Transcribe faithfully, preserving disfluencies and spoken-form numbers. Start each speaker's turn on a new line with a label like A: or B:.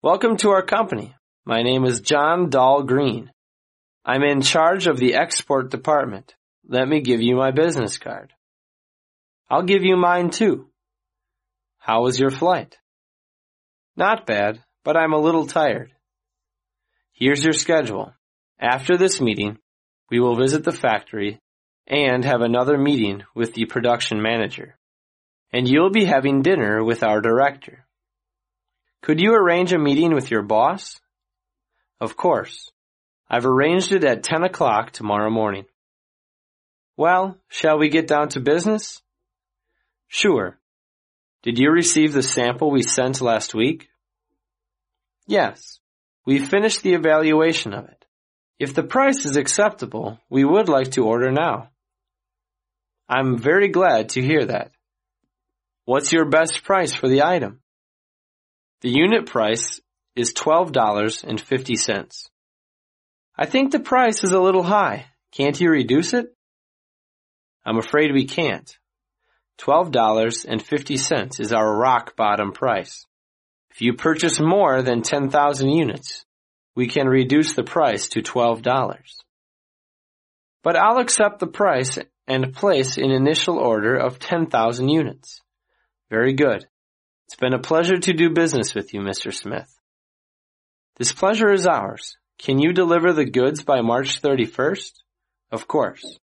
A: Welcome to our company. My name is John Dahl Green. I'm in charge of the export department. Let me give you my business card. I'll give you mine too. How was your flight? Not bad, but I'm a little tired. Here's your schedule. After this meeting, we will visit the factory and have another meeting with the production manager. And you'll be having dinner with our director. Could you arrange a meeting with your boss? Of course. I've arranged it at ten o'clock tomorrow morning. Well, shall we get down to business? Sure. Did you receive the sample we sent last week? Yes. We finished the evaluation of it. If the price is acceptable, we would like to order now. I'm very glad to hear that. What's your best price for the item? The unit price is twelve dollars and fifty cents. I think the price is a little high. Can't you reduce it? I'm afraid we can't. twelve dollars and fifty cents is our rock bottom price. If you purchase more than ten thousand units, we can reduce the price to twelve dollars. But I'll accept the price and place an initial order of ten thousand units. Very good. It's been a pleasure to do business with you, Mister Smith. This pleasure is ours. Can you deliver the goods by March thirty-first? Of course.